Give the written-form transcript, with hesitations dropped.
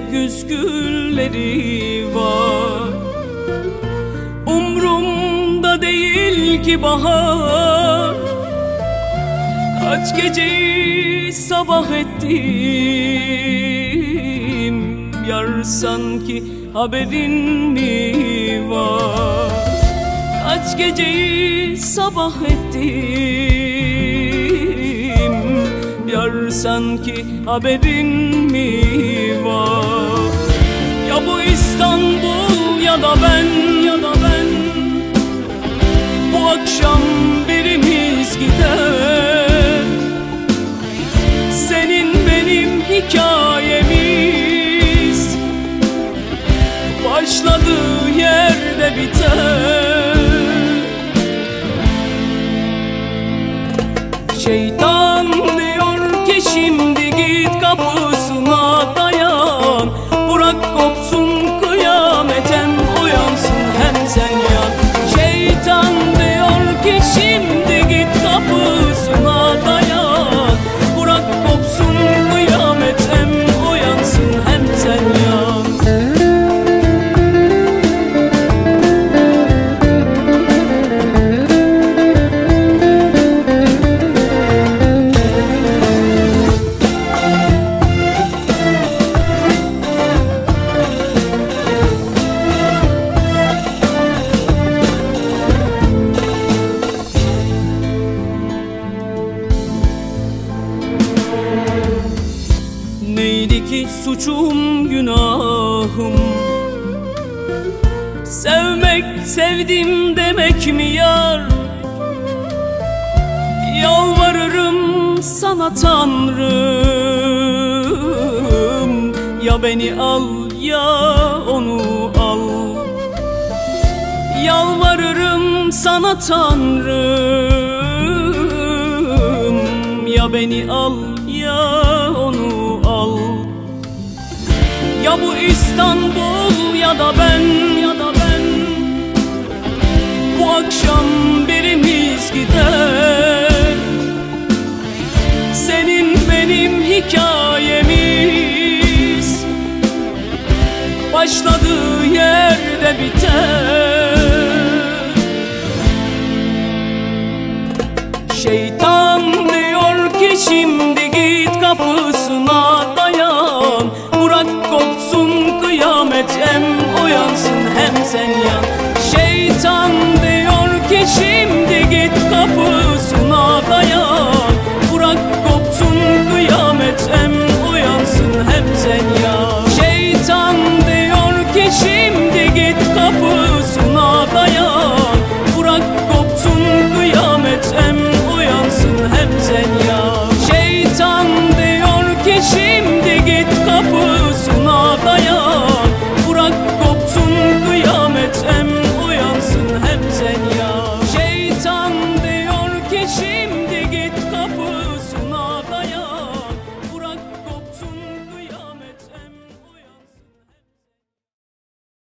güz gülleri var. Umrumda değil ki bahar, kaç geceyi sabah ettim. Yar sanki haberin mi var? Kaç geceyi sabah ettim. Yar sanki haberin mi var? Ya bu İstanbul ya da ben, bu akşam birimiz gider. Senin benim hikayemiz başladığı yerde biter. Şeytan diyor ki şimdi git kapısına dayan. Bırak kopsun kıyamet, hem uyansın hem sen yan. Şeytan diyor ki şimdi git kapısına dayan. Bırak kopsun kıyamet, hem uyansın hem sen yan. Neydi ki suçum günahım? Sevmek sevdim demek mi yar? Yalvarırım sana Tanrım, ya beni al ya onu al. Yalvarırım sana Tanrım, ya beni al ya onu al. Ya bu İstanbul ya da ben, bu akşam birimiz gider. Senin benim hikayemiz başladığı yerde biter. Şeytan diyor ki şimdi git kapısına